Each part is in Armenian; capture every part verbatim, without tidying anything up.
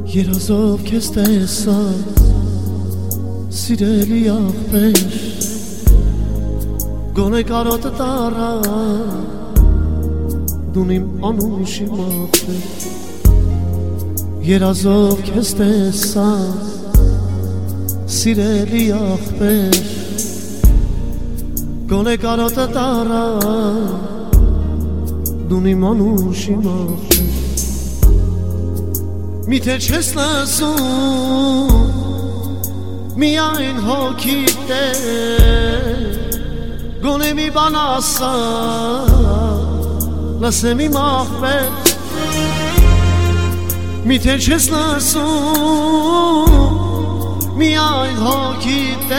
երազով քեզ տեսա սիրելի աղբեր գոնե կարոտը տարա դուն իմ անուշի մաղբեր երազով քեզ տեսա սիրելի աղբեր գոնե կարոտը տարա դուն իմ անուշի մաղբեր Միթե չես լսում միայն հոգիդ գոնե մի բան ասա լսեմ իմ աղբեր Միթե չես լսում միայն հոգիդ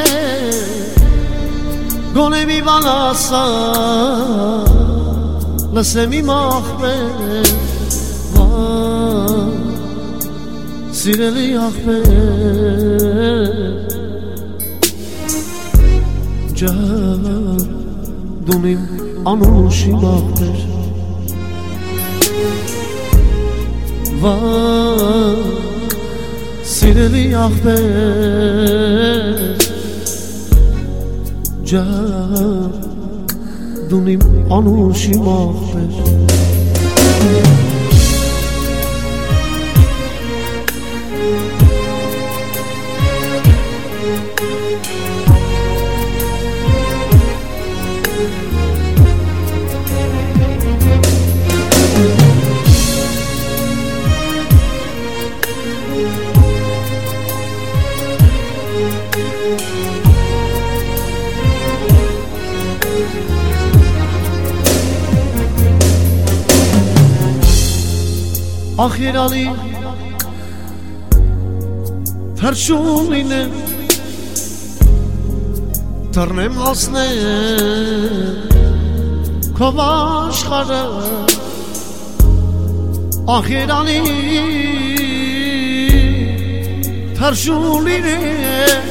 գոնե մի բան ասա լսեմ իմ աղբեր Սիրելի աղբեր Ջան դու իմ անուշի աղբեր Վայ Սիրելի աղբեր Ջան դու իմ անուշի աղբեր Ախ երալի թրջուն լինեմ թռնեմ հասնեմ քո աշխարհը Ախ երալի թրջուն լինեմ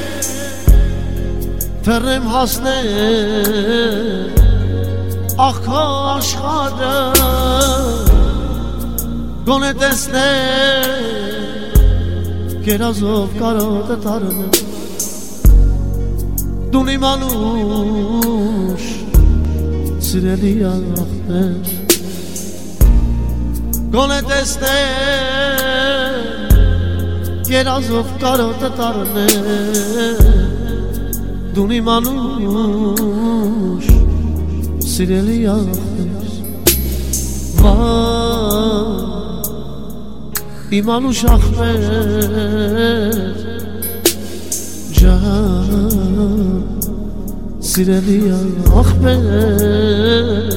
թռնեմ հասնեմ Ախ քո աշխարհը Գոնե տեսնեմ կերազով կարոտը տարնեմ դուն իմ անուշ սիրելի աղբեր Գոնե տեսնեմ կերազով կարոտը տարնեմ դուն իմ անուշ սիրելի աղբեր Վայ Իմ անուշ աղբեր Ջան Սիրելի աղբեր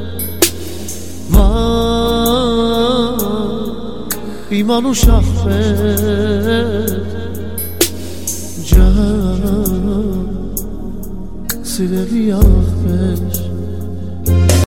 Վայ Իմ անուշ աղբեր Ջան Սիրելի աղբեր